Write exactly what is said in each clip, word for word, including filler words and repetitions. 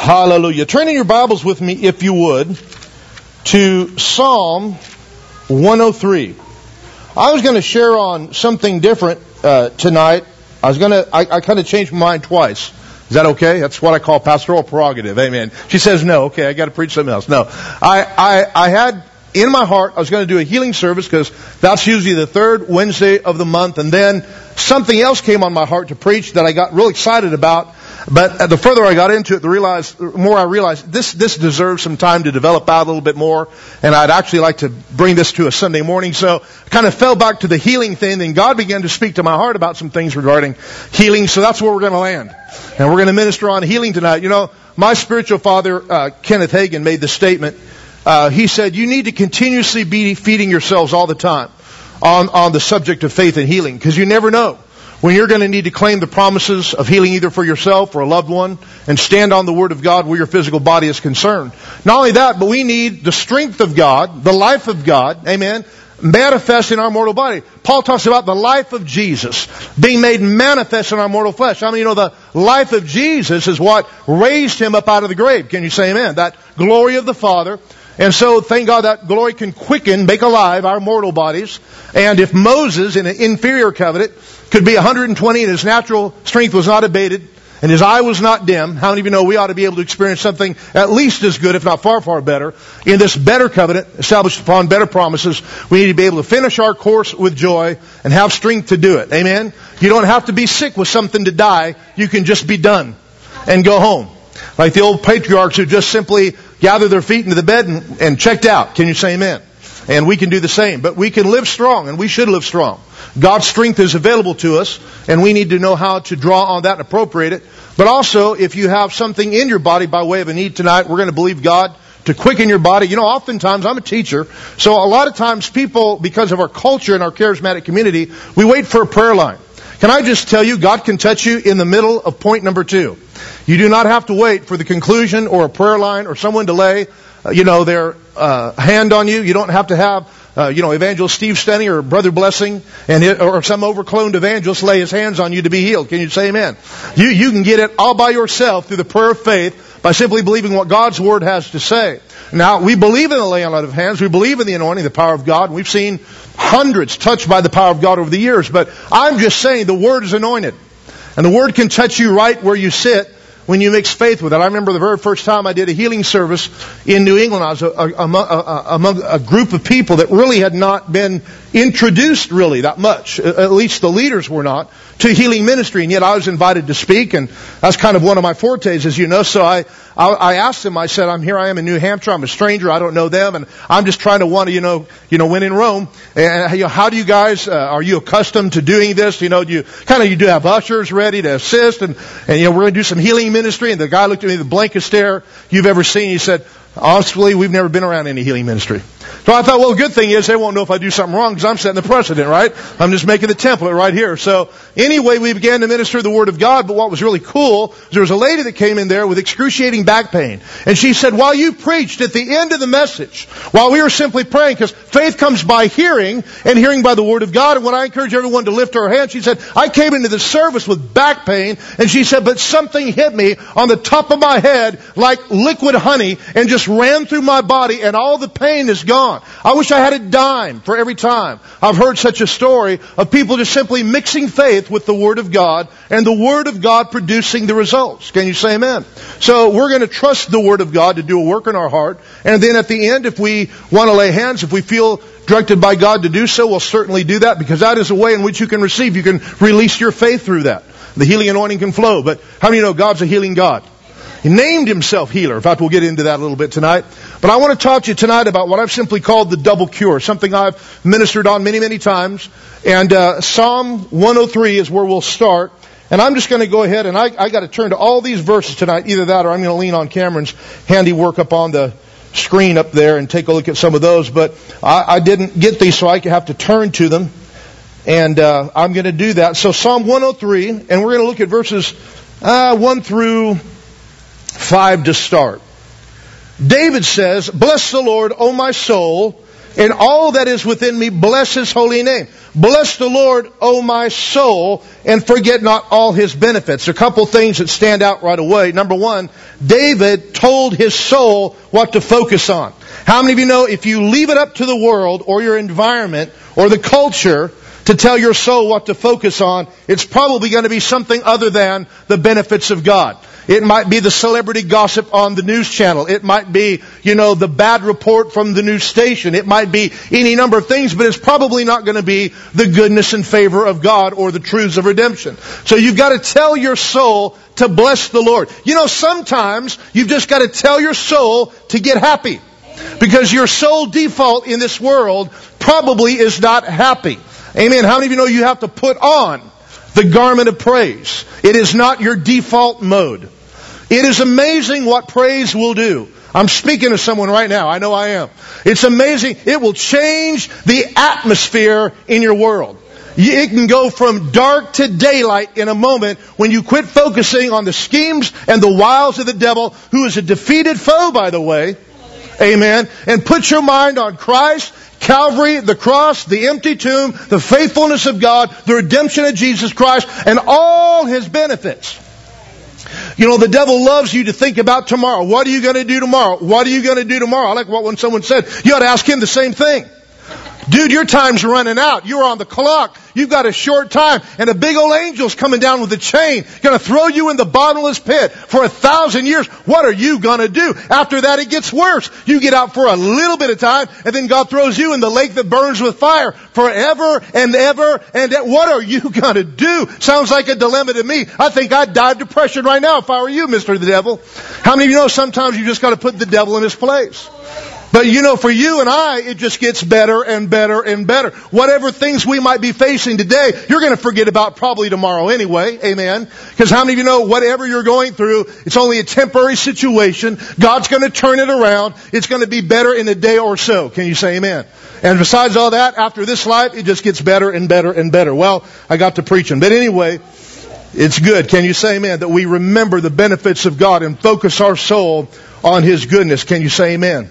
Hallelujah. Turn in your Bibles with me, if you would, to Psalm one oh three. I was going to share on something different uh, tonight. I was going to, I, I kind of changed my mind twice. Is that okay? That's what I call pastoral prerogative. Amen. She says no. Okay, I got to preach something else. No. I, I, I had in my heart, I was going to do a healing service because that's usually the third Wednesday of the month. And then something else came on my heart to preach that I got real excited about. But the further I got into it, the realized, the more I realized this, this deserves some time to develop out a little bit more. And I'd actually like to bring this to a Sunday morning. So I kind of fell back to the healing thing. Then God began to speak to my heart about some things regarding healing. So that's where we're going to land. And we're going to minister on healing tonight. You know, my spiritual father, uh, Kenneth Hagin, made the statement. Uh, he said, you need to continuously be feeding yourselves all the time on, on the subject of faith and healing. Because you never know when you're going to need to claim the promises of healing either for yourself or a loved one and stand on the Word of God where your physical body is concerned. Not only that, but we need the strength of God, the life of God, amen, manifest in our mortal body. Paul talks about the life of Jesus being made manifest in our mortal flesh. I mean, you know, the life of Jesus is what raised Him up out of the grave. Can you say amen? That glory of the Father. And so, thank God that glory can quicken, make alive our mortal bodies. And if Moses, in an inferior covenant, could be one hundred twenty and his natural strength was not abated, and his eye was not dim, how many of you know we ought to be able to experience something at least as good, if not far, far better, in this better covenant, established upon better promises? We need to be able to finish our course with joy and have strength to do it. Amen? You don't have to be sick with something to die. You can just be done and go home. Like the old patriarchs who just simply gathered their feet into the bed and, and checked out. Can you say amen? And we can do the same. But we can live strong, and we should live strong. God's strength is available to us, and we need to know how to draw on that and appropriate it. But also, if you have something in your body by way of a need tonight, we're going to believe God to quicken your body. You know, oftentimes, I'm a teacher, so a lot of times people, because of our culture and our charismatic community, we wait for a prayer line. Can I just tell you, God can touch you in the middle of point number two. You do not have to wait for the conclusion or a prayer line or someone to lay, uh, you know, their uh, hand on you. You don't have to have, uh, you know, Evangelist Steve Stenny or Brother Blessing and his, or some overcloned evangelist lay his hands on you to be healed. Can you say amen? You you can get it all by yourself through the prayer of faith by simply believing what God's Word has to say. Now, we believe in the laying on of hands. We believe in the anointing, the power of God. We've seen hundreds touched by the power of God over the years. But I'm just saying the Word is anointed. And the Word can touch you right where you sit when you mix faith with it. I remember the very first time I did a healing service in New England. I was a, a, a, among a group of people that really had not been introduced really that much. At least the leaders were not, to healing ministry. And yet I was invited to speak, and that's kind of one of my fortes, as you know. So I, I, I asked them, I said, I'm here, I am in New Hampshire, I'm a stranger, I don't know them, and I'm just trying to want to, you know, you know, win in Rome. And you know, how do you guys, uh, are you accustomed to doing this? You know, do you kind of, you do have ushers ready to assist, and, and you know, we're going to do some healing ministry. And the guy looked at me, the blankest stare you've ever seen. He said, honestly, we've never been around any healing ministry. So I thought, well, the good thing is they won't know if I do something wrong because I'm setting the precedent, right? I'm just making the template right here. So anyway, we began to minister the Word of God. But what was really cool was there was a lady that came in there with excruciating back pain. And she said, while you preached at the end of the message, while we were simply praying, because faith comes by hearing and hearing by the Word of God. And when I encourage everyone to lift her hand, she said, I came into the service with back pain. And she said, but something hit me on the top of my head like liquid honey and just ran through my body, and all the pain is gone. I wish I had a dime for every time I've heard such a story of people just simply mixing faith with the Word of God and the Word of God producing the results. Can you say amen? So we're going to trust the Word of God to do a work in our heart. And then at the end, if we want to lay hands, if we feel directed by God to do so, we'll certainly do that, because that is a way in which you can receive. You can release your faith through that. The healing anointing can flow. But how many know God's a healing God? He named Himself healer. In fact, we'll get into that a little bit tonight. But I want to talk to you tonight about what I've simply called the double cure, something I've ministered on many, many times. And uh, Psalm one oh three is where we'll start. And I'm just going to go ahead, and I, I got to turn to all these verses tonight. Either that or I'm going to lean on Cameron's handiwork up on the screen up there and take a look at some of those. But I, I didn't get these, so I have to turn to them. And uh, I'm going to do that. So Psalm one oh three, and we're going to look at verses uh, one through five to start. David says, bless the Lord, O my soul, and all that is within me, bless His holy name. Bless the Lord, O my soul, and forget not all His benefits. There are a couple things that stand out right away. Number one, David told his soul what to focus on. How many of you know if you leave it up to the world or your environment or the culture to tell your soul what to focus on, it's probably going to be something other than the benefits of God. It might be the celebrity gossip on the news channel. It might be, you know, the bad report from the news station. It might be any number of things, but it's probably not going to be the goodness and favor of God or the truths of redemption. So you've got to tell your soul to bless the Lord. You know, sometimes you've just got to tell your soul to get happy. Because your soul default in this world probably is not happy. Amen. How many of you know you have to put on the garment of praise? It is not your default mode. It is amazing what praise will do. I'm speaking to someone right now. I know I am. It's amazing. It will change the atmosphere in your world. It can go from dark to daylight in a moment when you quit focusing on the schemes and the wiles of the devil, who is a defeated foe, by the way. Amen. And put your mind on Christ, Calvary, the cross, the empty tomb, the faithfulness of God, the redemption of Jesus Christ, and all His benefits. You know, the devil loves you to think about tomorrow. What are you going to do tomorrow? What are you going to do tomorrow? I like what when someone said, you ought to ask him the same thing. Dude, your time's running out. You're on the clock. You've got a short time. And a big old angel's coming down with a chain. Going to throw you in the bottomless pit for a thousand years. What are you going to do? After that, it gets worse. You get out for a little bit of time, and then God throws you in the lake that burns with fire forever and ever. And what are you going to do? Sounds like a dilemma to me. I think I'd die of depression right now if I were you, Mister the Devil. How many of you know sometimes you just got to put the devil in his place? But you know, for you and I, it just gets better and better and better. Whatever things we might be facing today, you're going to forget about probably tomorrow anyway. Amen. Because how many of you know whatever you're going through, it's only a temporary situation. God's going to turn it around. It's going to be better in a day or so. Can you say amen? And besides all that, after this life, it just gets better and better and better. Well, I got to preaching. But anyway, it's good. Can you say amen? That we remember the benefits of God and focus our soul on His goodness. Can you say amen?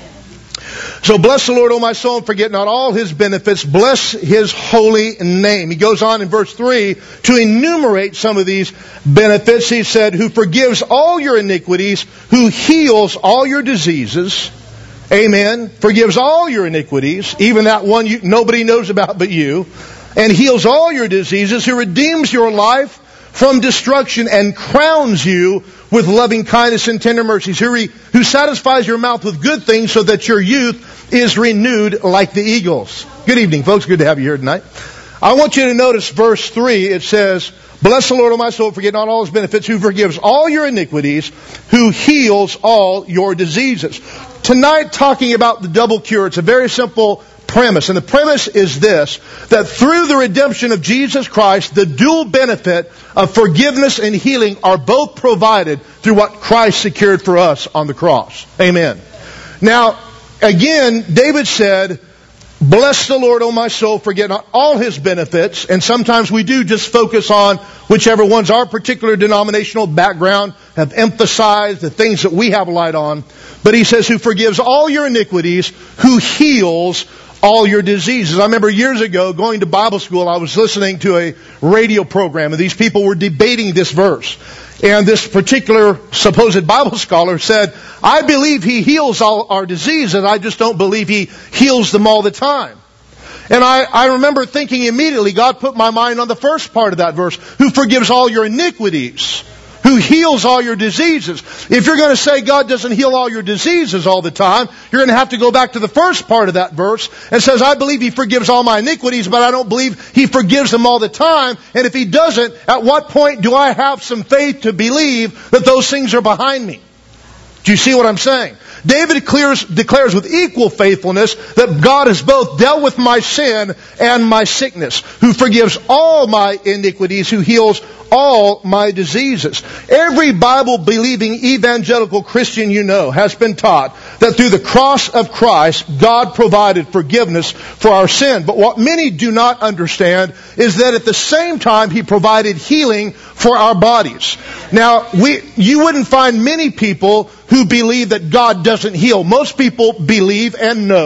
So bless the Lord, O my soul, and forget not all His benefits. Bless His holy name. He goes on in verse three to enumerate some of these benefits. He said, who forgives all your iniquities, who heals all your diseases. Amen. Forgives all your iniquities, even that one you, nobody knows about but you. And heals all your diseases, who redeems your life from destruction and crowns you with loving kindness and tender mercies, who, re, who satisfies your mouth with good things so that your youth is renewed like the eagles. Good evening, folks. Good to have you here tonight. I want you to notice verse three. It says, bless the Lord, O my soul, forget not all His benefits, who forgives all your iniquities, who heals all your diseases. Tonight, talking about the double cure, it's a very simple premise. And the premise is this, that through the redemption of Jesus Christ, the dual benefit of forgiveness and healing are both provided through what Christ secured for us on the cross. Amen. Now, again, David said, bless the Lord, O my soul, forget not all His benefits. And sometimes we do just focus on whichever ones our particular denominational background have emphasized, the things that we have light on. But he says, who forgives all your iniquities, who heals all your diseases. I remember years ago going to Bible school, I was listening to a radio program, and these people were debating this verse. And this particular supposed Bible scholar said, I believe He heals all our diseases, I just don't believe He heals them all the time. And I, I remember thinking immediately, God put my mind on the first part of that verse, who forgives all your iniquities, who heals all your diseases. If you're going to say God doesn't heal all your diseases all the time, you're going to have to go back to the first part of that verse and says, I believe He forgives all my iniquities, but I don't believe He forgives them all the time. And if He doesn't, at what point do I have some faith to believe that those things are behind me? Do you see what I'm saying? David declares, declares with equal faithfulness that God has both dealt with my sin and my sickness, who forgives all my iniquities, who heals all my diseases. Every Bible-believing evangelical Christian you know has been taught that through the cross of Christ, God provided forgiveness for our sin. But what many do not understand is that at the same time, He provided healing for our bodies. Now, we, you wouldn't find many people who believe that God doesn't heal. Most people believe and know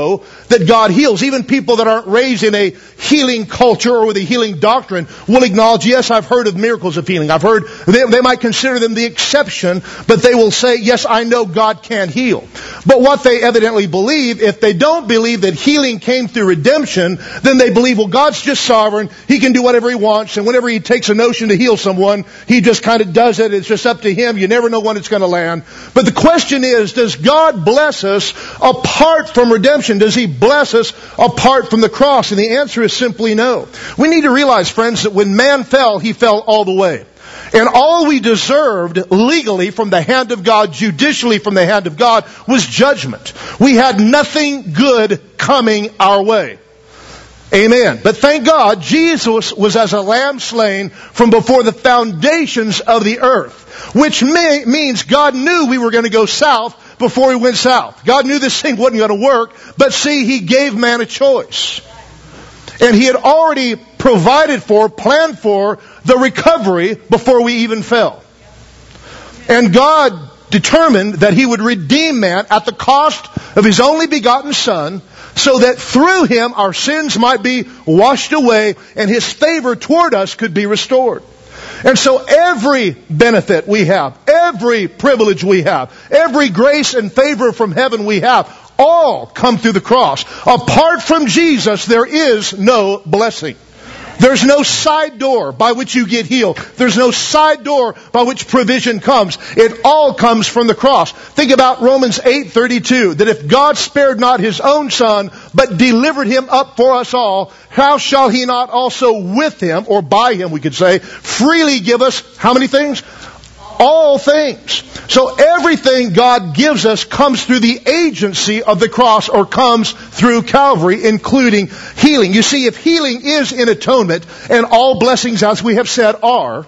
that God heals. Even people that aren't raised in a healing culture or with a healing doctrine will acknowledge, yes, I've heard of miracles of healing. I've heard, they, they might consider them the exception, but they will say, yes, I know God can heal. But what they evidently believe, if they don't believe that healing came through redemption, then they believe, well, God's just sovereign. He can do whatever He wants, and whenever He takes a notion to heal someone, He just kind of does it. It's just up to Him. You never know when it's going to land. But the question is, does God bless us apart from redemption? Does He bless us apart from the cross? And the answer is simply no. We need to realize, friends, that when man fell, he fell all the way. And all we deserved legally from the hand of God, judicially from the hand of God, was judgment. We had nothing good coming our way. Amen. But thank God, Jesus was as a lamb slain from before the foundations of the earth. Which may, means God knew we were going to go south before He went south. God knew this thing wasn't going to work. But see, He gave man a choice. And He had already provided for, planned for the recovery before we even fell. And God determined that He would redeem man at the cost of His only begotten Son, so that through Him our sins might be washed away and His favor toward us could be restored. And so every benefit we have, every privilege we have, every grace and favor from heaven we have, all come through the cross. Apart from Jesus, there is no blessing. There's no side door by which you get healed. There's no side door by which provision comes. It all comes from the cross. Think about Romans eight thirty-two, that if God spared not His own Son, but delivered Him up for us all, how shall He not also with Him, or by Him we could say, freely give us, how many things? All things. So everything God gives us comes through the agency of the cross, or comes through Calvary, including healing. You see, if healing is in atonement, and all blessings, as we have said, are,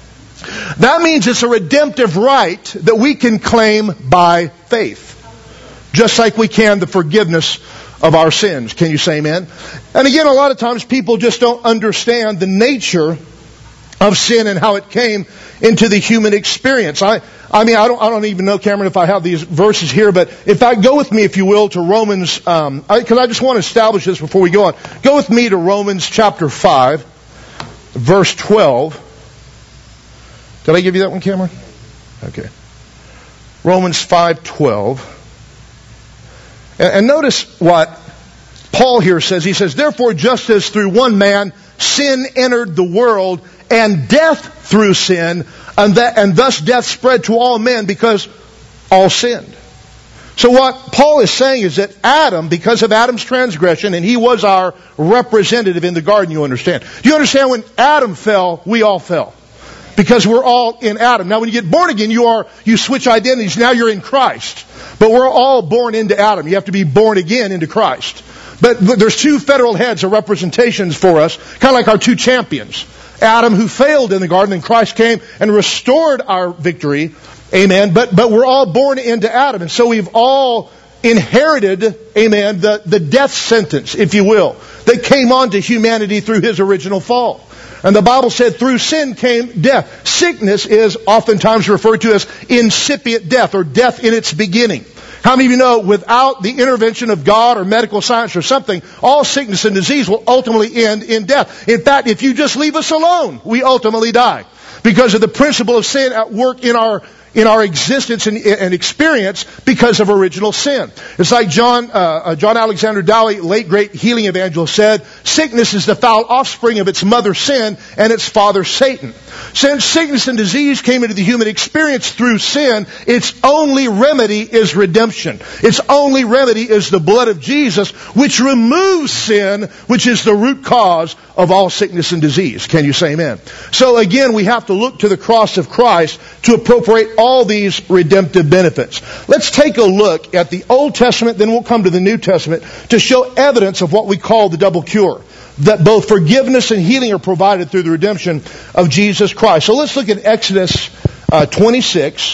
that means it's a redemptive right that we can claim by faith. Just like we can the forgiveness of our sins. Can you say amen? And again, a lot of times people just don't understand the nature of sin and how it came into the human experience. I, I mean, I don't, I don't even know, Cameron, if I have these verses here, but in fact, go with me, if you will, to Romans, um, because I, I just want to establish this before we go on. Go with me to Romans chapter five, verse twelve. Did I give you that one, Cameron? Okay. Romans five twelve. And, and notice what Paul here says. He says, therefore, just as through one man sin entered the world, and death through sin, and that, and thus death spread to all men because all sinned. So what Paul is saying is that Adam, because of Adam's transgression, and he was our representative in the garden, you understand. Do you understand when Adam fell, we all fell? Because we're all in Adam. Now when you get born again, you are, you switch identities. Now you're in Christ. But we're all born into Adam. You have to be born again into Christ. But there's two federal heads or representations for us, kind of like our two champions. Adam, who failed in the garden, and Christ came and restored our victory. Amen. But but we're all born into Adam. And so we've all inherited, amen, the, the death sentence, if you will, that came onto humanity through his original fall. And the Bible said through sin came death. Sickness is oftentimes referred to as incipient death, or death in its beginning. How many of you know without the intervention of God or medical science or something, all sickness and disease will ultimately end in death? In fact, if you just leave us alone, we ultimately die. Because of the principle of sin at work in our in our existence and, and experience because of original sin. It's like John uh, John Alexander Dowie, late great healing evangelist, said, sickness is the foul offspring of its mother sin and its father Satan. Since sickness and disease came into the human experience through sin, its only remedy is redemption. Its only remedy is the blood of Jesus, which removes sin, which is the root cause of all sickness and disease. Can you say amen? So again, we have to look to the cross of Christ to appropriate all these redemptive benefits. Let's take a look at the Old Testament, then we'll come to the New Testament to show evidence of what we call the double cure. That both forgiveness and healing are provided through the redemption of Jesus Christ. So let's look at Exodus uh, twenty-six.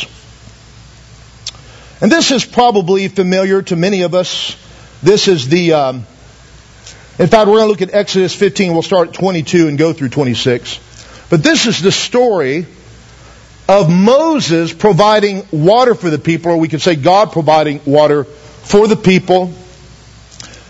And this is probably familiar to many of us. This is the, um, in fact, we're going to look at Exodus fifteen. We'll start at twenty-two and go through twenty-six. But this is the story of Moses providing water for the people, or we could say God providing water for the people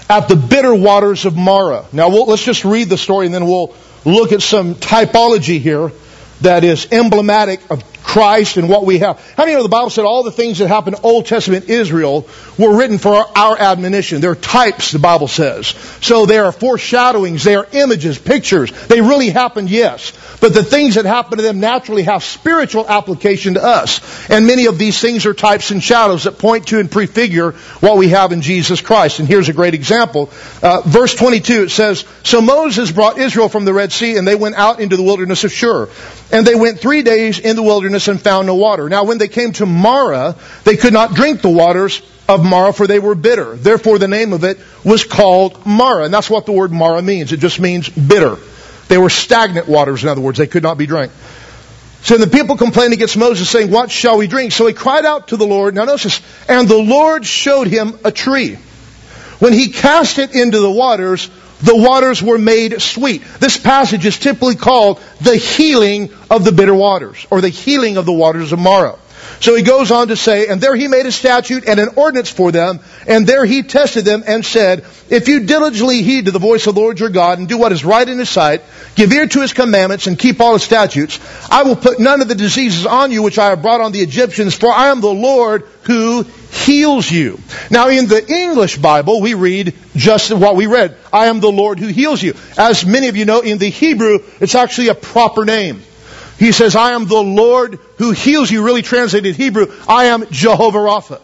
at the bitter waters of Marah. Now, we'll, let's just read the story and then we'll look at some typology here that is emblematic of Christ and what we have. How many know the Bible said all the things that happened in Old Testament Israel were written for our, our admonition? They're types, the Bible says. So they are foreshadowings, they are images, pictures. They really happened, yes. But the things that happen to them naturally have spiritual application to us. And many of these things are types and shadows that point to and prefigure what we have in Jesus Christ. And here's a great example. Uh, verse twenty-two, it says, So Moses brought Israel from the Red Sea, and they went out into the wilderness of Shur. And they went three days in the wilderness and found no water. Now when they came to Marah, they could not drink the waters of Marah, for they were bitter. Therefore the name of it was called Marah. And that's what the word Marah means. It just means bitter. They were stagnant waters, in other words. They could not be drank. So the people complained against Moses, saying, What shall we drink? So he cried out to the Lord. Now notice this. And the Lord showed him a tree. When he cast it into the waters, the waters were made sweet. This passage is typically called the healing of the bitter waters, or the healing of the waters of Marah. So he goes on to say, And there he made a statute and an ordinance for them, and there he tested them and said, If you diligently heed to the voice of the Lord your God, and do what is right in his sight, give ear to his commandments, and keep all his statutes, I will put none of the diseases on you which I have brought on the Egyptians, for I am the Lord who heals you. Now in the English Bible, we read just what we read. I am the Lord who heals you. As many of you know, in the Hebrew, it's actually a proper name. He says, I am the Lord who heals you. Really translated Hebrew, I am Jehovah Rapha.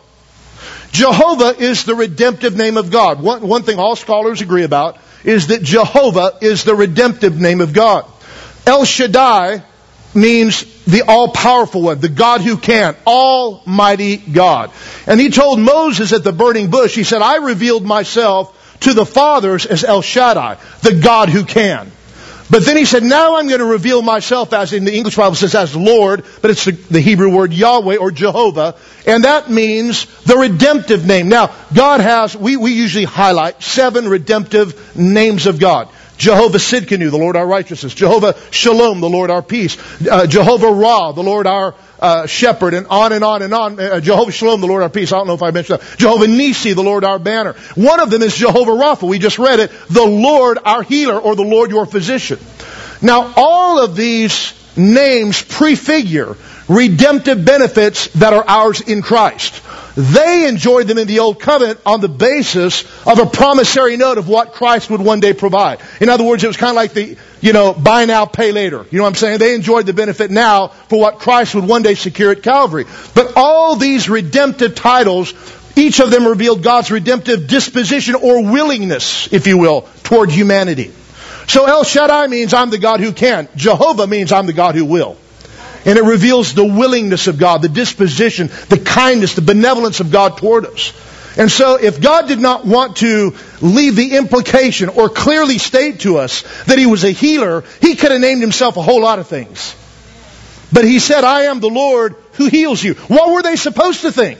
Jehovah is the redemptive name of God. One, one thing all scholars agree about is that Jehovah is the redemptive name of God. El Shaddai means the all-powerful one, the God who can, Almighty God. And he told Moses at the burning bush, he said, I revealed myself to the fathers as El Shaddai, the God who can. But then he said, now I'm going to reveal myself, as in the English Bible says, as Lord, but it's the, the Hebrew word Yahweh or Jehovah, and that means the redemptive name. Now, God has, we, we usually highlight seven redemptive names of God. Jehovah Sidkenu, the Lord our righteousness. Jehovah Shalom, the Lord our peace. Uh, Jehovah Ra, the Lord our uh, shepherd, and on and on and on. Uh, Jehovah Shalom, the Lord our peace. I don't know if I mentioned that. Jehovah Nisi, the Lord our banner. One of them is Jehovah Rapha. We just read it. The Lord our healer, or the Lord your physician. Now, all of these names prefigure redemptive benefits that are ours in Christ. They enjoyed them in the Old Covenant on the basis of a promissory note of what Christ would one day provide. In other words, it was kind of like the, you know, buy now, pay later. You know what I'm saying? They enjoyed the benefit now for what Christ would one day secure at Calvary. But all these redemptive titles, each of them revealed God's redemptive disposition or willingness, if you will, toward humanity. So El Shaddai means I'm the God who can. Jehovah means I'm the God who will. And it reveals the willingness of God, the disposition, the kindness, the benevolence of God toward us. And so if God did not want to leave the implication or clearly state to us that He was a healer, He could have named Himself a whole lot of things. But He said, I am the Lord who heals you. What were they supposed to think?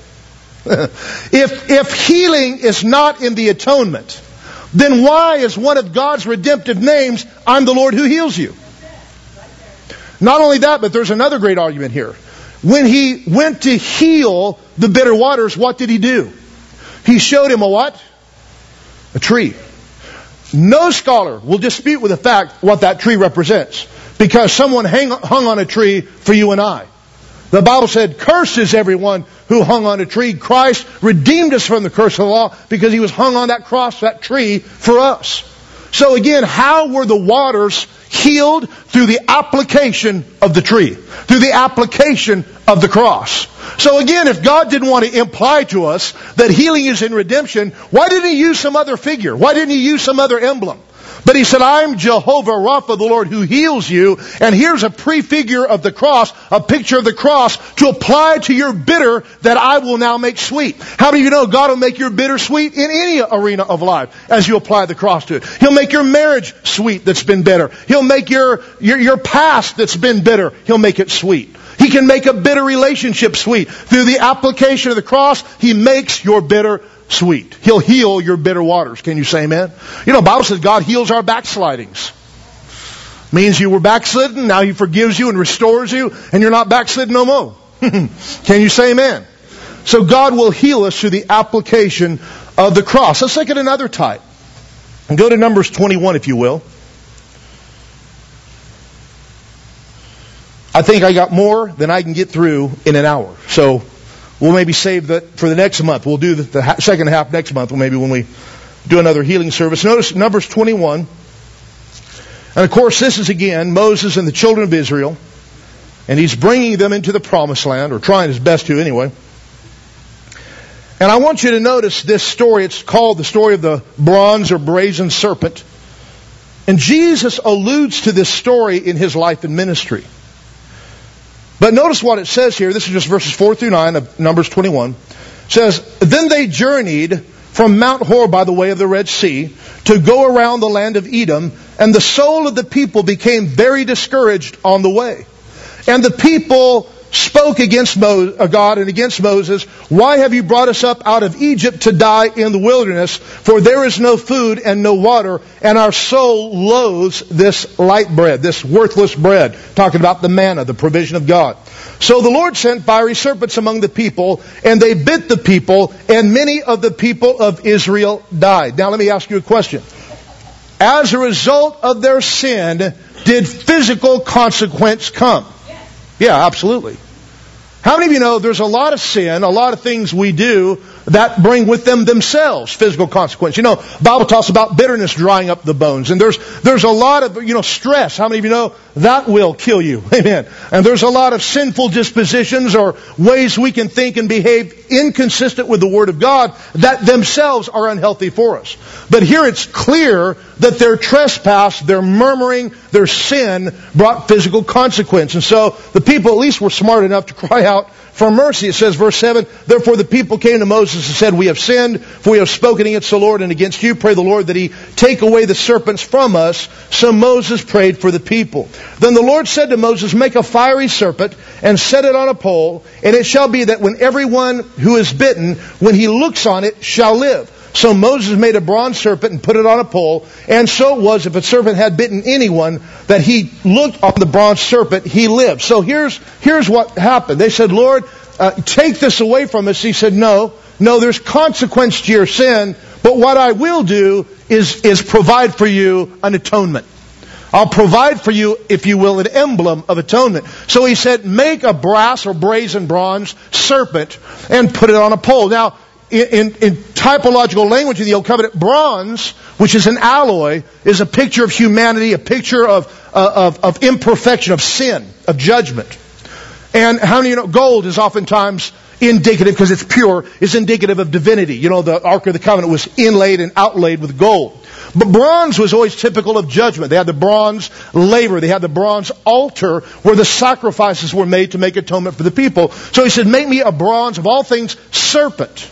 if, if healing is not in the atonement, then why is one of God's redemptive names, I'm the Lord who heals you? Not only that, but there's another great argument here. When He went to heal the bitter waters, what did He do? He showed him a what? A tree. No scholar will dispute with the fact what that tree represents, because someone hang, hung on a tree for you and I. The Bible said, cursed is everyone who hung on a tree. Christ redeemed us from the curse of the law because He was hung on that cross, that tree, for us. So again, how were the waters healed? Through the application of the tree. Through the application of the cross. So again, if God didn't want to imply to us that healing is in redemption, why didn't He use some other figure? Why didn't He use some other emblem? But He said, I'm Jehovah Rapha, the Lord who heals you. And here's a prefigure of the cross, a picture of the cross to apply to your bitter that I will now make sweet. How do you know God will make your bitter sweet in any arena of life as you apply the cross to it? He'll make your marriage sweet that's been bitter. He'll make your, your, your past that's been bitter, He'll make it sweet. He can make a bitter relationship sweet. Through the application of the cross, He makes your bitter sweet. He'll heal your bitter waters. Can you say amen? You know, the Bible says God heals our backslidings. Means you were backslidden, now He forgives you and restores you, and you're not backslidden no more. Can you say amen? So God will heal us through the application of the cross. Let's look at another type. And go to Numbers twenty-one, if you will. I think I got more than I can get through in an hour. So we'll maybe save that for the next month. We'll do the, the second half next month, maybe when we do another healing service. Notice Numbers twenty-one. And of course, this is again Moses and the children of Israel. And he's bringing them into the promised land, or trying his best to anyway. And I want you to notice this story. It's called the story of the bronze or brazen serpent. And Jesus alludes to this story in his life and ministry. But notice what it says here. This is just verses four through nine of Numbers twenty-one. It says, Then they journeyed from Mount Hor by the way of the Red Sea to go around the land of Edom, and the soul of the people became very discouraged on the way. And the people spoke against Mo- God and against Moses, Why have you brought us up out of Egypt to die in the wilderness? For there is no food and no water, and our soul loathes this light bread, this worthless bread. Talking about the manna, the provision of God. So the Lord sent fiery serpents among the people, and they bit the people, and many of the people of Israel died. Now let me ask you a question. As a result of their sin, did physical consequence come? Yeah, absolutely. How many of you know there's a lot of sin, a lot of things we do that bring with them themselves physical consequence? You know, the Bible talks about bitterness drying up the bones. And there's there's a lot of, you know, stress. How many of you know that will kill you? Amen. And there's a lot of sinful dispositions or ways we can think and behave inconsistent with the Word of God that themselves are unhealthy for us. But here it's clear that their trespass, their murmuring, their sin brought physical consequence. And so the people at least were smart enough to cry out for mercy. It says, verse seven, Therefore the people came to Moses and said, We have sinned, for we have spoken against the Lord and against you. Pray the Lord that He take away the serpents from us. So Moses prayed for the people. Then the Lord said to Moses, Make a fiery serpent and set it on a pole, and it shall be that when everyone who is bitten, when he looks on it, shall live. So Moses made a bronze serpent and put it on a pole. And so it was, if a serpent had bitten anyone, that he looked on the bronze serpent, he lived. So here's here's what happened. They said, Lord, uh, take this away from us. He said, no, no, there's consequence to your sin. But what I will do is, is provide for you an atonement. I'll provide for you, if you will, an emblem of atonement. So he said, make a brass or brazen bronze serpent and put it on a pole. Now, In, in, in typological language in the Old Covenant, bronze, which is an alloy, is a picture of humanity, a picture of, uh, of, of imperfection, of sin, of judgment. And how do you know, gold is oftentimes indicative, because it's pure, is indicative of divinity. You know, the Ark of the Covenant was inlaid and outlaid with gold. But bronze was always typical of judgment. They had the bronze laver. They had the bronze altar where the sacrifices were made to make atonement for the people. So he said, make me a bronze, of all things, serpent.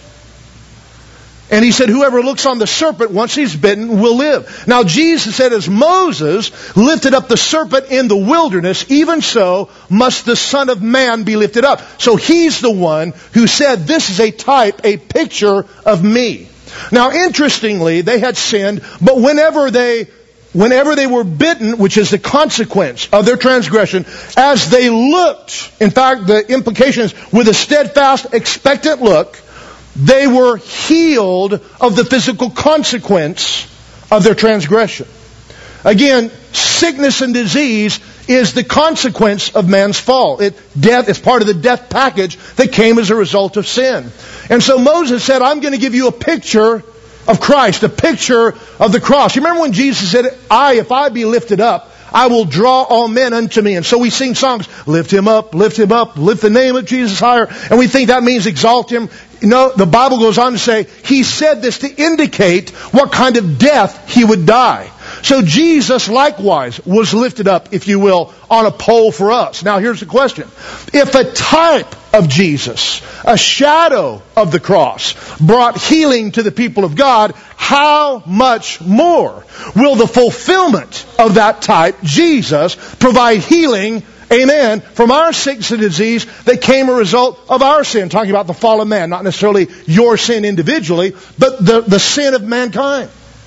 And he said, whoever looks on the serpent, once he's bitten, will live. Now Jesus said, as Moses lifted up the serpent in the wilderness, even so must the Son of Man be lifted up. So he's the one who said, this is a type, a picture of me. Now interestingly, they had sinned, but whenever they Whenever they were bitten, which is the consequence of their transgression, as they looked, in fact, the implication is with a steadfast, expectant look, they were healed of the physical consequence of their transgression. Again, sickness and disease is the consequence of man's fall. It, death is part of the death package that came as a result of sin. And so Moses said, I'm going to give you a picture of Christ, a picture of the cross. You remember when Jesus said, I, if I be lifted up, I will draw all men unto me. And so we sing songs, lift him up, lift him up, lift the name of Jesus higher. And we think that means exalt him. No, the Bible goes on to say, he said this to indicate what kind of death he would die. So Jesus likewise was lifted up, if you will, on a pole for us. Now here's the question. If a type of Jesus, a shadow of the cross, brought healing to the people of God, how much more will the fulfillment of that type, Jesus, provide healing, amen, from our sickness and disease that came a result of our sin? Talking about the fall of man, not necessarily your sin individually, but the, the sin of mankind.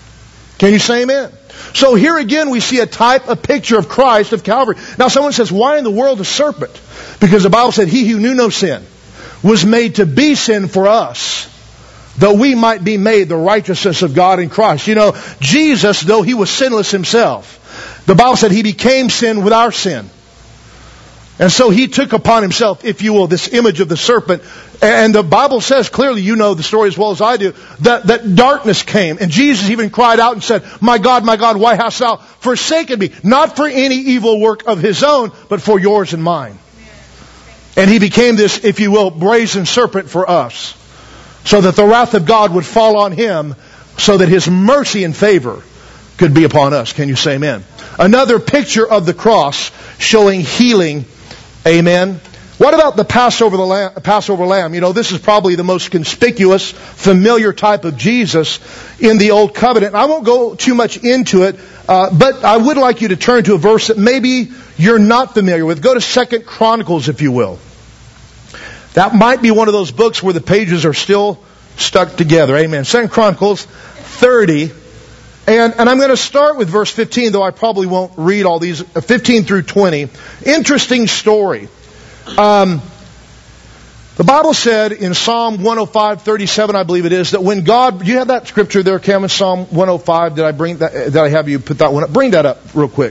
Can you say amen? So here again we see a type, a picture of Christ, of Calvary. Now someone says, why in the world a serpent? Because the Bible said, he who knew no sin was made to be sin for us, though we might be made the righteousness of God in Christ. You know, Jesus, though he was sinless himself, the Bible said he became sin with our sin. And so he took upon himself, if you will, this image of the serpent. And the Bible says clearly, you know the story as well as I do, that, that darkness came. And Jesus even cried out and said, my God, my God, why hast thou forsaken me? Not for any evil work of his own, but for yours and mine. And he became this, if you will, brazen serpent for us, so that the wrath of God would fall on him, so that his mercy and favor could be upon us. Can you say amen? Another picture of the cross showing healing. Amen. What about the Passover, the lamb, Passover lamb? You know, this is probably the most conspicuous, familiar type of Jesus in the Old Covenant. I won't go too much into it, uh, but I would like you to turn to a verse that maybe you're not familiar with. Go to Second Chronicles, if you will. That might be one of those books where the pages are still stuck together. Amen. Second Chronicles thirty. And, and I'm going to start with verse fifteen, though I probably won't read all these, fifteen through twenty. Interesting story. Um, the Bible said in Psalm one oh five, thirty-seven, I believe it is, that when God, do you have that scripture there, Cameron? Psalm one oh five, did I bring that, did I have you put that one up? Bring that up real quick.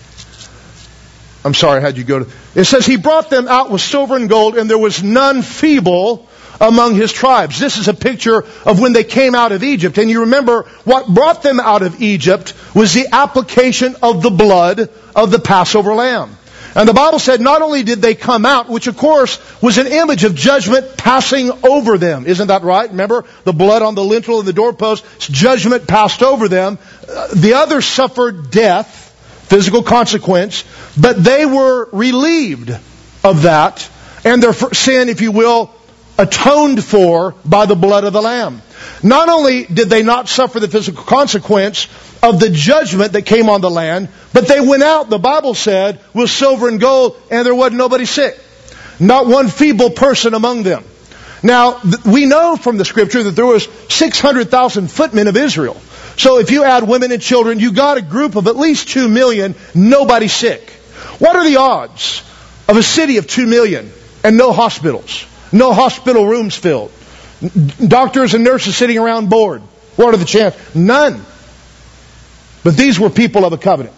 I'm sorry, I had you go to, it says, he brought them out with silver and gold, and there was none feeble among his tribes. This is a picture of when they came out of Egypt. And you remember what brought them out of Egypt was the application of the blood of the Passover lamb. And the Bible said not only did they come out, which of course was an image of judgment passing over them. Isn't that right? Remember, the blood on the lintel and the doorpost, judgment passed over them. Uh, the others suffered death, physical consequence, but they were relieved of that. And their sin, if you will, atoned for by the blood of the Lamb. Not only did they not suffer the physical consequence of the judgment that came on the land, but they went out, the Bible said, with silver and gold, and there wasn't nobody sick. Not one feeble person among them. Now, th- we know from the Scripture that there was six hundred thousand footmen of Israel. So if you add women and children, you got a group of at least two million, nobody sick. What are the odds of a city of two million and no hospitals? No hospital rooms filled. Doctors and nurses sitting around bored. What are the chances? None. But these were people of a covenant.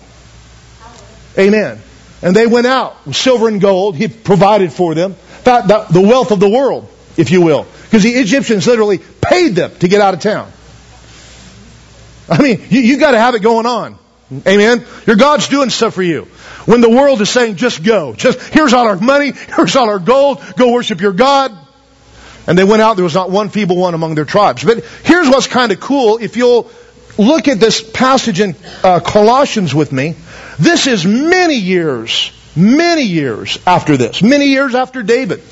Amen. And they went out with silver and gold. He provided for them. The, the wealth of the world, if you will. Because the Egyptians literally paid them to get out of town. I mean, you, you got to have it going on. Amen. Your God's doing stuff for you. When the world is saying, just go. Just, here's all our money. Here's all our gold. Go worship your God. And they went out. There was not one feeble one among their tribes. But here's what's kind of cool. If you'll look at this passage in uh, Colossians with me. This is many years, many years after this. Many years after David.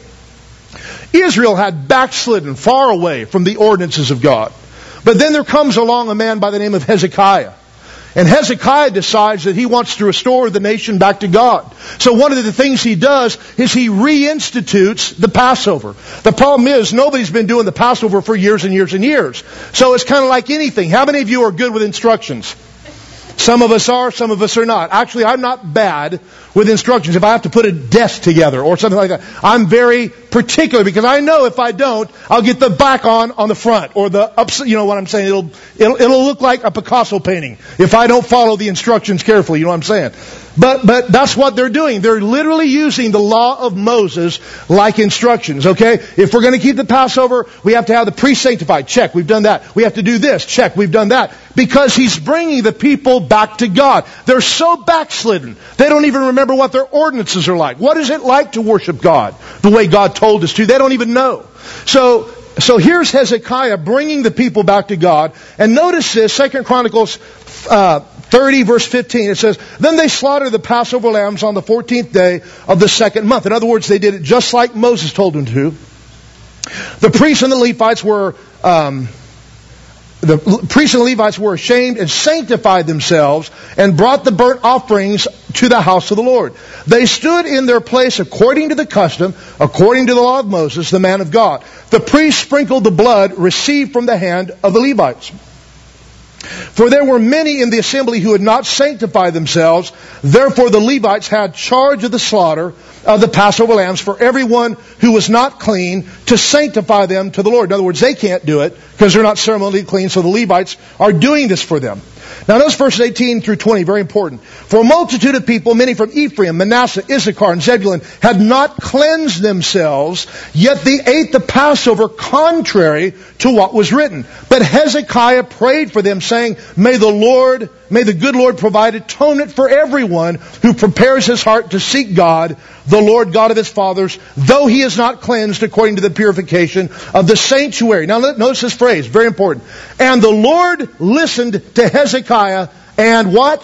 Israel had backslidden far away from the ordinances of God. But then there comes along a man by the name of Hezekiah. And Hezekiah decides that he wants to restore the nation back to God. So one of the things he does is he reinstitutes the Passover. The problem is nobody's been doing the Passover for years and years and years. So it's kind of like anything. How many of you are good with instructions? Some of us are, some of us are not. Actually, I'm not bad with instructions. If I have to put a desk together or something like that, I'm very particular because I know if I don't, I'll get the back on on the front or the ups. You know what I'm saying? It'll it'll it'll look like a Picasso painting if I don't follow the instructions carefully. You know what I'm saying? But but that's what they're doing. They're literally using the law of Moses like instructions. Okay, if we're going to keep the Passover, we have to have the priest sanctified. Check, we've done that. We have to do this. Check, we've done that. Because he's bringing the people back to God. They're so backslidden. They don't even remember what their ordinances are like. What is it like to worship God the way God told us to? They don't even know. So, so here's Hezekiah bringing the people back to God. And notice this, Second Chronicles uh, thirty verse fifteen. It says, then they slaughtered the Passover lambs on the fourteenth day of the second month. In other words, they did it just like Moses told them to. The priests and the Levites were... Um, The priests and Levites were ashamed and sanctified themselves and brought the burnt offerings to the house of the Lord. They stood in their place according to the custom, according to the law of Moses, the man of God. The priests sprinkled the blood received from the hand of the Levites. For there were many in the assembly who had not sanctified themselves. Therefore the Levites had charge of the slaughter of the Passover lambs for everyone who was not clean, to sanctify them to the Lord. In other words, they can't do it because they're not ceremonially clean, so the Levites are doing this for them. Now notice verses eighteen through twenty, very important. For a multitude of people, many from Ephraim, Manasseh, Issachar, and Zebulun, had not cleansed themselves, yet they ate the Passover contrary to what was written. But Hezekiah prayed for them, saying, May the Lord, may the good Lord provide atonement for everyone who prepares his heart to seek God, the Lord God of his fathers, though he is not cleansed according to the purification of the sanctuary. Now notice this phrase, very important. And the Lord listened to Hezekiah and what?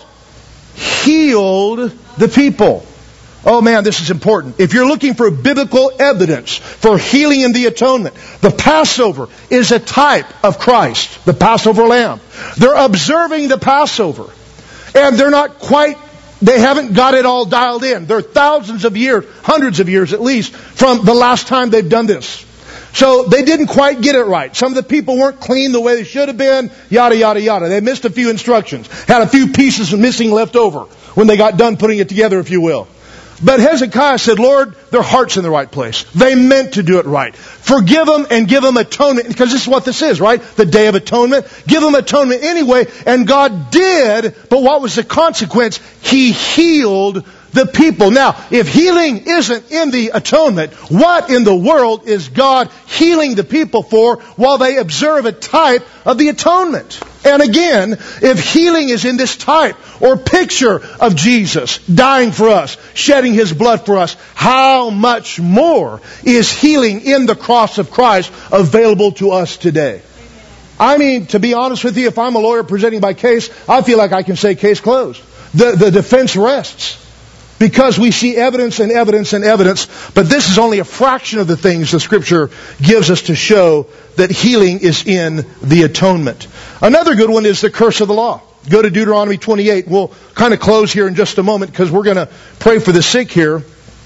Healed the people. Oh man, this is important. If you're looking for biblical evidence for healing in the atonement, the Passover is a type of Christ, the Passover lamb. They're observing the Passover, and they're not quite, they haven't got it all dialed in. They're thousands of years, hundreds of years at least, from the last time they've done this. So they didn't quite get it right. Some of the people weren't clean the way they should have been, yada, yada, yada. They missed a few instructions, had a few pieces missing left over when they got done putting it together, if you will. But Hezekiah said, Lord, their heart's in the right place. They meant to do it right. Forgive them and give them atonement, because this is what this is, right? The Day of Atonement. Give them atonement anyway, and God did, but what was the consequence? He healed the people. Now, if healing isn't in the atonement, what in the world is God healing the people for while they observe a type of the atonement? And again, if healing is in this type or picture of Jesus dying for us, shedding His blood for us, how much more is healing in the cross of Christ available to us today? I mean, to be honest with you, if I'm a lawyer presenting my case, I feel like I can say case closed. The, the defense rests. Because we see evidence and evidence and evidence, but this is only a fraction of the things the Scripture gives us to show that healing is in the atonement. Another good one is the curse of the law. Go to Deuteronomy twenty-eight. We'll kind of close here in just a moment because we're going to pray for the sick here.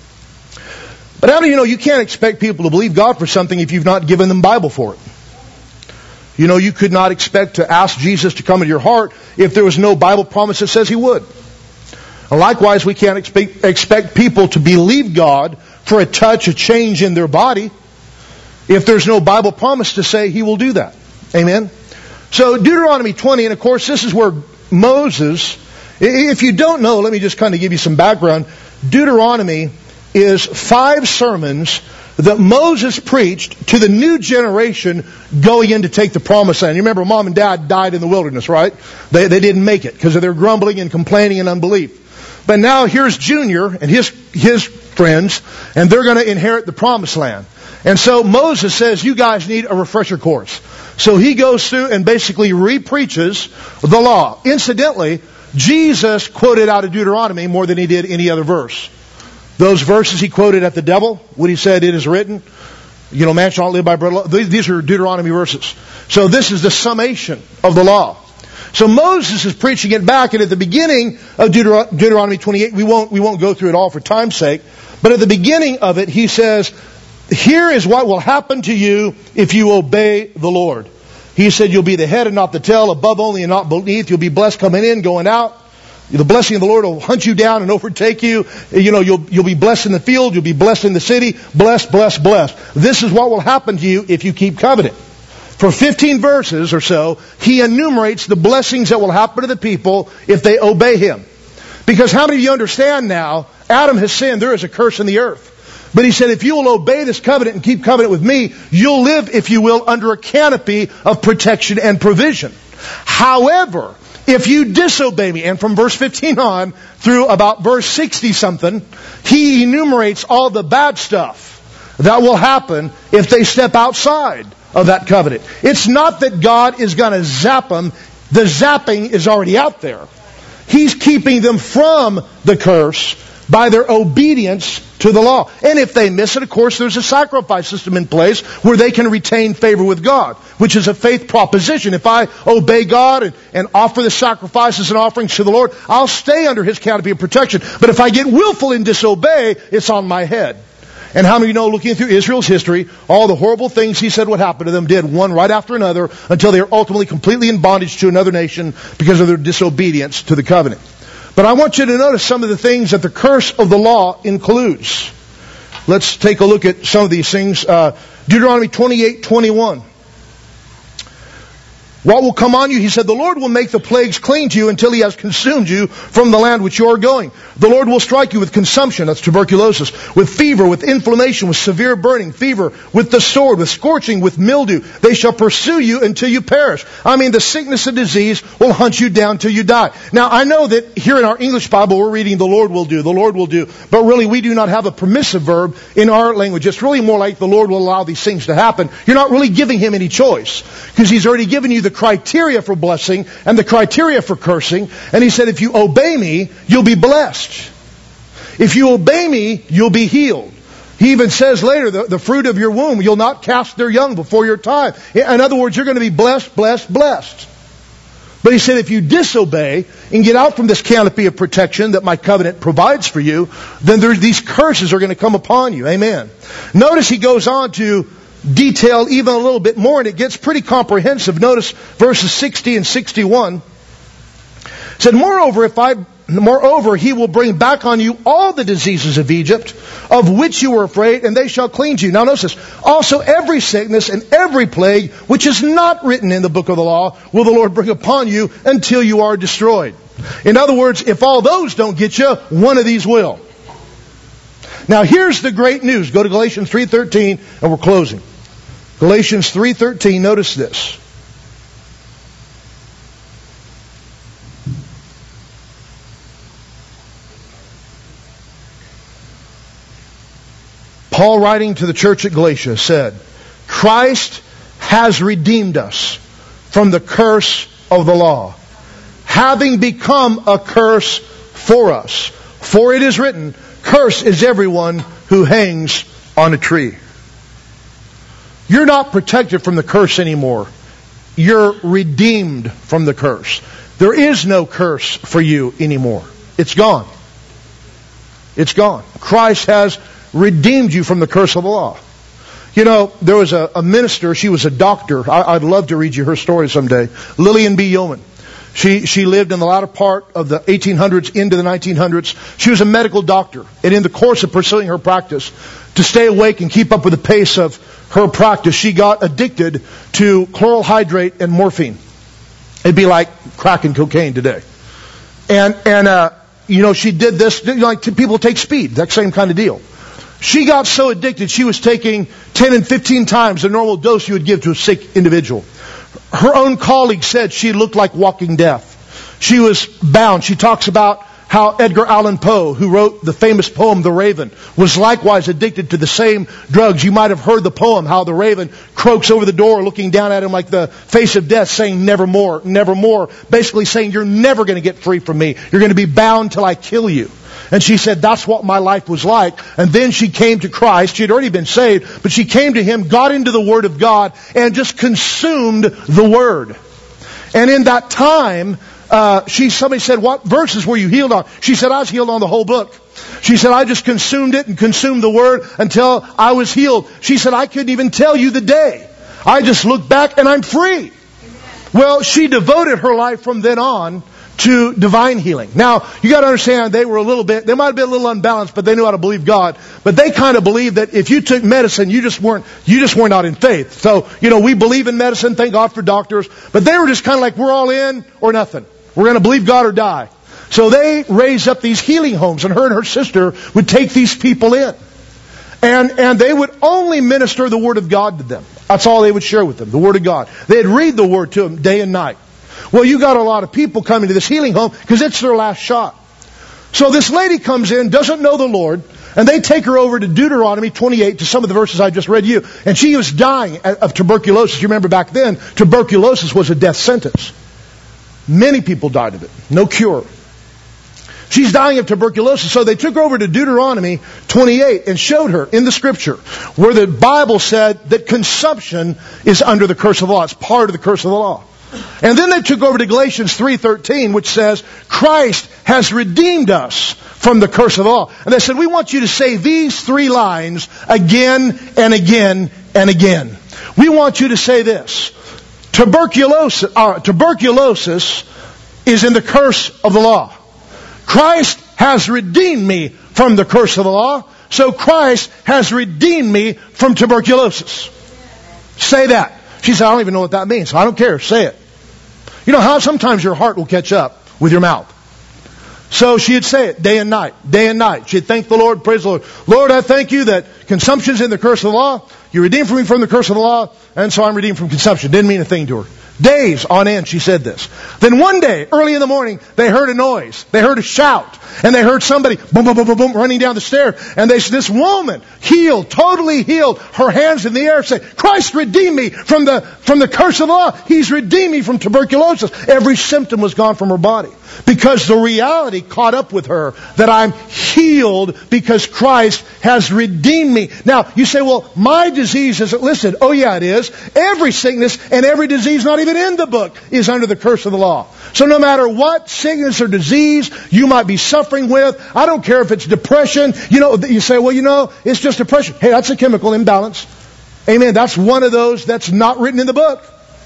But how do you know you can't expect people to believe God for something if you've not given them Bible for it? You know, you could not expect to ask Jesus to come into your heart if there was no Bible promise that says He would. Likewise, we can't expect, expect people to believe God for a touch, a change in their body, if there's no Bible promise to say He will do that. Amen? So Deuteronomy twenty, and of course this is where Moses, if you don't know, let me just kind of give you some background. Deuteronomy is five sermons that Moses preached to the new generation going in to take the promised land. You remember mom and dad died in the wilderness, right? They, they didn't make it because of their grumbling and complaining and unbelief. But now here's Junior and his his friends, and they're going to inherit the promised land. And so Moses says, you guys need a refresher course. So he goes through and basically re-preaches the law. Incidentally, Jesus quoted out of Deuteronomy more than he did any other verse. Those verses he quoted at the devil, when he said, it is written, you know, man shall not live by bread alone. These are Deuteronomy verses. So this is the summation of the law. So Moses is preaching it back, and at the beginning of Deuteron- Deuteronomy twenty-eight, we won't, we won't go through it all for time's sake, but at the beginning of it, he says, here is what will happen to you if you obey the Lord. He said, you'll be the head and not the tail, above only and not beneath. You'll be blessed coming in, going out. The blessing of the Lord will hunt you down and overtake you. You know, you'll, you'll be blessed in the field. You'll be blessed in the city. Blessed, blessed, blessed. This is what will happen to you if you keep covenant. For fifteen verses or so, he enumerates the blessings that will happen to the people if they obey him. Because how many of you understand now, Adam has sinned, there is a curse in the earth. But he said, if you will obey this covenant and keep covenant with me, you'll live, if you will, under a canopy of protection and provision. However, if you disobey me, and from verse fifteen on through about verse sixty something, he enumerates all the bad stuff that will happen if they step outside of that covenant. It's not that God is going to zap them. The zapping is already out there. He's keeping them from the curse by their obedience to the law. And if they miss it, of course, there's a sacrifice system in place where they can retain favor with God, which is a faith proposition. If I obey God and, and offer the sacrifices and offerings to the Lord, I'll stay under His canopy of protection. But if I get willful and disobey, it's on my head. And how many of you know, looking through Israel's history, all the horrible things he said would happen to them did one right after another until they were ultimately completely in bondage to another nation because of their disobedience to the covenant. But I want you to notice some of the things that the curse of the law includes. Let's take a look at some of these things. Uh, Deuteronomy twenty-eight twenty-one. What will come on you? He said, the Lord will make the plagues cling to you until He has consumed you from the land which you are going. The Lord will strike you with consumption, that's tuberculosis, with fever, with inflammation, with severe burning, fever, with the sword, with scorching, with mildew. They shall pursue you until you perish. I mean, the sickness and disease will hunt you down till you die. Now, I know that here in our English Bible, we're reading the Lord will do, the Lord will do. But really, we do not have a permissive verb in our language. It's really more like the Lord will allow these things to happen. You're not really giving Him any choice, because He's already given you the criteria for blessing and the criteria for cursing. And He said, if you obey Me, you'll be blessed. If you obey Me, you'll be healed. He even says later, the, the fruit of your womb, you'll not cast their young before your time. In other words, you're going to be blessed, blessed, blessed. But He said, if you disobey and get out from this canopy of protection that My covenant provides for you, then there, these curses are going to come upon you. Amen. Notice He goes on to detail even a little bit more, and it gets pretty comprehensive. Notice verses sixty and sixty-one. It said, Moreover, if I, moreover, He will bring back on you all the diseases of Egypt, of which you were afraid, and they shall cleanse you. Now notice this. Also every sickness and every plague, which is not written in the book of the law, will the Lord bring upon you until you are destroyed. In other words, if all those don't get you, one of these will. Now here's the great news. Go to Galatians three thirteen, and we're closing. Galatians three thirteen, notice this. Paul, writing to the church at Galatia, said, Christ has redeemed us from the curse of the law, having become a curse for us. For it is written, Cursed is everyone who hangs on a tree. You're not protected from the curse anymore. You're redeemed from the curse. There is no curse for you anymore. It's gone. It's gone. Christ has redeemed you from the curse of the law. You know, there was a, a minister, she was a doctor. I, I'd love to read you her story someday. Lillian B. Yeoman. She, she lived in the latter part of the eighteen hundreds into the nineteen hundreds. She was a medical doctor. And in the course of pursuing her practice, to stay awake and keep up with the pace of her practice, she got addicted to chloral hydrate and morphine. It'd be like crack and cocaine today. And, and, uh, you know, she did this, like people take speed, that same kind of deal. She got so addicted, she was taking ten and fifteen times the normal dose you would give to a sick individual. Her own colleague said she looked like walking death. She was bound. She talks about how Edgar Allan Poe, who wrote the famous poem, The Raven, was likewise addicted to the same drugs. You might have heard the poem, how the raven croaks over the door looking down at him like the face of death, saying, nevermore, nevermore. Basically saying, you're never going to get free from me. You're going to be bound till I kill you. And she said, that's what my life was like. And then she came to Christ. She had already been saved, but she came to Him, got into the Word of God, and just consumed the Word. And in that time, uh, she, somebody said, what verses were you healed on? She said, I was healed on the whole book. She said, I just consumed it and consumed the Word until I was healed. She said, I couldn't even tell you the day. I just looked back and I'm free. Well, she devoted her life from then on to divine healing. Now, you got to understand, they were a little bit, they might have been a little unbalanced, but they knew how to believe God. But they kind of believed that if you took medicine, you just weren't, you just weren't out in faith. So, you know, we believe in medicine, thank God for doctors, but they were just kind of like, we're all in or nothing. We're going to believe God or die. So they raised up these healing homes, and her and her sister would take these people in. And, and they would only minister the Word of God to them. That's all they would share with them, the Word of God. They'd read the Word to them day and night. Well, you got a lot of people coming to this healing home because it's their last shot. So this lady comes in, doesn't know the Lord, and they take her over to Deuteronomy twenty-eight, to some of the verses I just read you. And she was dying of tuberculosis. You remember back then, tuberculosis was a death sentence. Many people died of it. No cure. She's dying of tuberculosis. So they took her over to Deuteronomy twenty-eight and showed her in the Scripture where the Bible said that consumption is under the curse of the law. It's part of the curse of the law. And then they took over to Galatians three thirteen, which says, Christ has redeemed us from the curse of the law. And they said, we want you to say these three lines again and again and again. We want you to say this. Tuberculosis, uh, tuberculosis is in the curse of the law. Christ has redeemed me from the curse of the law, so Christ has redeemed me from tuberculosis. Say that. She said, I don't even know what that means. I don't care. Say it. You know how sometimes your heart will catch up with your mouth. So she'd say it day and night, day and night. She'd thank the Lord, praise the Lord. Lord, I thank you that consumption's in the curse of the law. You redeemed me from the curse of the law, and so I'm redeemed from consumption. Didn't mean a thing to her. Days on end she said this. Then one day, early in the morning, they heard a noise. They heard a shout. And they heard somebody boom, boom, boom, boom, boom, running down the stairs. And they said, this woman, healed, totally healed, her hands in the air, said, Christ redeemed me from the, from the curse of the law. He's redeemed me from tuberculosis. Every symptom was gone from her body. Because the reality caught up with her that I'm healed because Christ has redeemed me. Now, you say, well, my disease isn't listed. Oh yeah, it is. Every sickness and every disease not even in the book is under the curse of the law. So no matter what sickness or disease you might be suffering with, I don't care if it's depression. You know, you say, well, you know, it's just depression. Hey, that's a chemical imbalance. Amen. That's one of those that's not written in the book.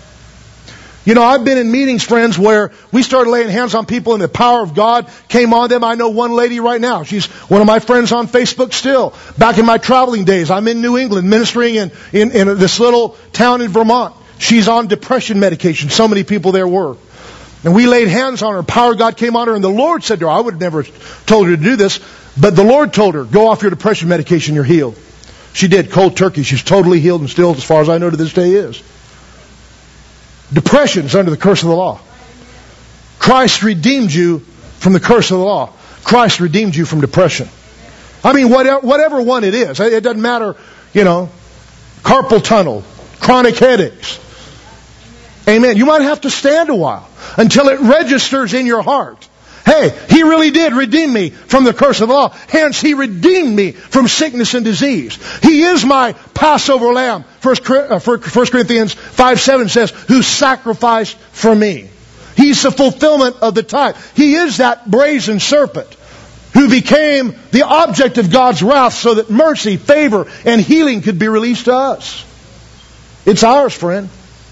You know, I've been in meetings, friends, where we started laying hands on people and the power of God came on them. I know one lady right now. She's one of my friends on Facebook still. Back in my traveling days, I'm in New England ministering in, in, in this little town in Vermont. She's on depression medication. So many people there were. And we laid hands on her. Power of God came on her. And the Lord said to her, I would have never told her to do this, but the Lord told her, go off your depression medication, you're healed. She did, cold turkey. She's totally healed and still, as far as I know, to this day is. Depression is under the curse of the law. Christ redeemed you from the curse of the law. Christ redeemed you from depression. I mean, whatever, whatever one it is. It doesn't matter, you know, carpal tunnel, chronic headaches. Amen. You might have to stand a while until it registers in your heart. Hey, He really did redeem me from the curse of the law. Hence, He redeemed me from sickness and disease. He is my Passover lamb. First Corinthians five seven says, who sacrificed for me. He's the fulfillment of the type. He is that brazen serpent who became the object of God's wrath so that mercy, favor, and healing could be released to us. It's ours, friend.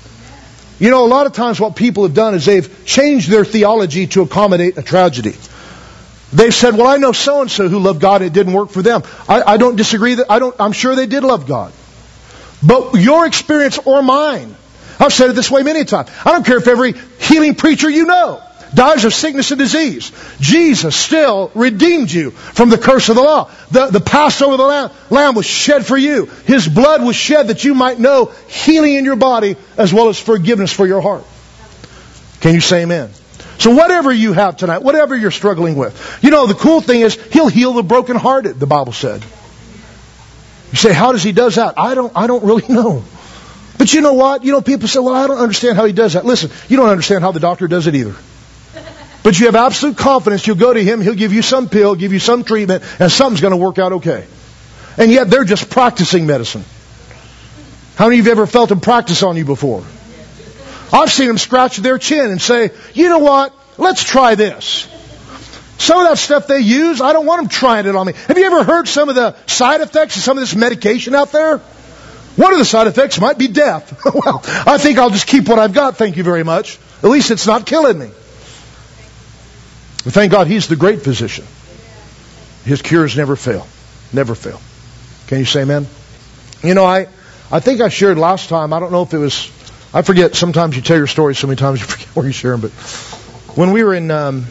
You know, a lot of times what people have done is they've changed their theology to accommodate a tragedy. They've said, well, I know so-and-so who loved God, it didn't work for them. I, I don't disagree that, I don't, I'm sure they did love God. But your experience or mine, I've said it this way many times. I don't care if every healing preacher you know dies of sickness and disease. Jesus still redeemed you from the curse of the law. The, the Passover of the lamb, lamb was shed for you. His blood was shed that you might know healing in your body as well as forgiveness for your heart. Can you say amen? So whatever you have tonight, whatever you're struggling with, you know, the cool thing is He'll heal the brokenhearted, the Bible said. You say, how does He does that? I don't, I don't really know. But you know what? You know, people say, well, I don't understand how He does that. Listen, you don't understand how the doctor does it either. But you have absolute confidence you'll go to Him, He'll give you some pill, give you some treatment, and something's going to work out okay. And yet they're just practicing medicine. How many of you have ever felt Him practice on you before? I've seen them scratch their chin and say, you know what, let's try this. Some of that stuff they use, I don't want them trying it on me. Have you ever heard some of the side effects of some of this medication out there? One of the side effects might be death. Well, I think I'll just keep what I've got, thank you very much. At least it's not killing me. But thank God He's the great physician. His cures never fail. Never fail. Can you say amen? You know, I, I think I shared last time, I don't know if it was, I forget, sometimes you tell your stories so many times you forget where you share them, but when we were in, um,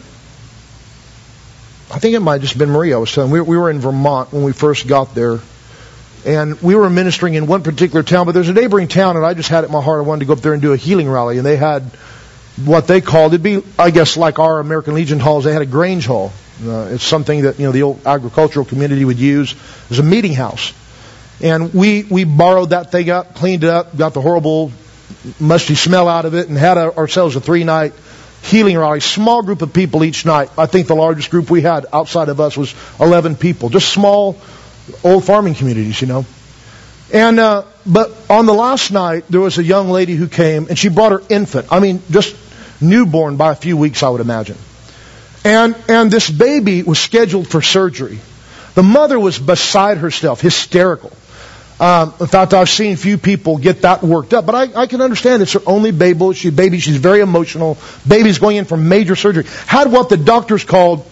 I think it might have just been Maria I was telling, we, we were in Vermont when we first got there, and we were ministering in one particular town, but there's a neighboring town, and I just had it in my heart, I wanted to go up there and do a healing rally, and they had what they called, it'd be, I guess, like our American Legion halls. They had a Grange Hall. Uh, it's something that, you know, the old agricultural community would use as a meeting house. And we, we borrowed that thing up, cleaned it up, got the horrible, musty smell out of it, and had a, ourselves a three-night healing rally. Small group of people each night. I think the largest group we had outside of us was eleven people. Just small, old farming communities, you know. And, uh, but on the last night, there was a young lady who came, and she brought her infant. I mean, just newborn by a few weeks, I would imagine. And, and this baby was scheduled for surgery. The mother was beside herself, hysterical. Um, in fact, I've seen few people get that worked up. But I, I can understand it's her only baby. She, baby. She's very emotional. Baby's going in for major surgery. Had what the doctors called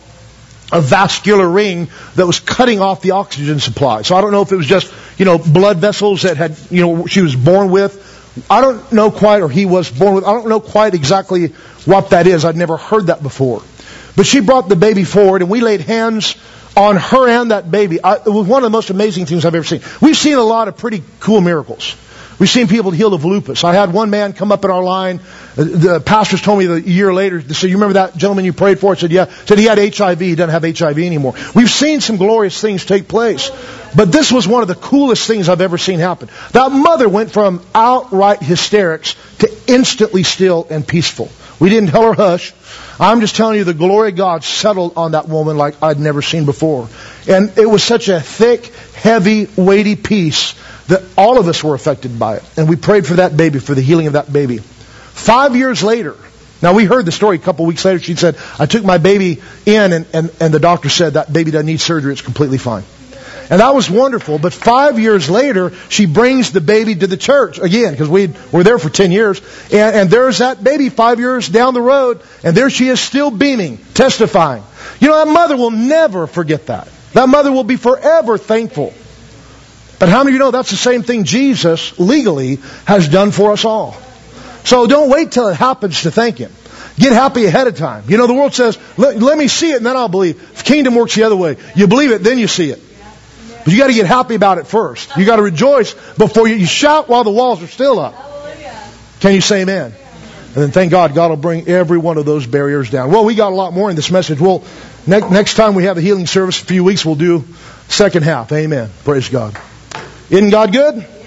a vascular ring that was cutting off the oxygen supply. So I don't know if it was just, you know, blood vessels that had, you know, she was born with. I don't know quite, or he was born with. I don't know quite exactly what that is. I'd never heard that before. But she brought the baby forward, and we laid hands on her and that baby. I, it was one of the most amazing things I've ever seen. We've seen a lot of pretty cool miracles. We've seen people healed of lupus. I had one man come up in our line. The pastors told me a year later, they said, you remember that gentleman you prayed for? I said, yeah. Said he had H I V. He doesn't have H I V anymore. We've seen some glorious things take place. But this was one of the coolest things I've ever seen happen. That mother went from outright hysterics to instantly still and peaceful. We didn't tell her hush. I'm just telling you, the glory of God settled on that woman like I'd never seen before. And it was such a thick, heavy, weighty peace that all of us were affected by it. And we prayed for that baby, for the healing of that baby. Five years later, now we heard the story a couple weeks later, she said, I took my baby in and, and, and the doctor said that baby doesn't need surgery, it's completely fine. And that was wonderful. But five years later, she brings the baby to the church again, because we were there for ten years. And, and there's that baby five years down the road, and there she is still beaming, testifying. You know, that mother will never forget that. That mother will be forever thankful. But how many of you know that's the same thing Jesus legally has done for us all? So don't wait till it happens to thank Him. Get happy ahead of time. You know, the world says, let, let me see it and then I'll believe. The kingdom works the other way. You believe it, then you see it. But you got to get happy about it first. You got to rejoice before you, you shout while the walls are still up. Can you say amen? And then thank God, God will bring every one of those barriers down. Well, we got a lot more in this message. We'll, ne- next time we have a healing service, a few weeks, we'll do second half. Amen. Praise God. Isn't God good?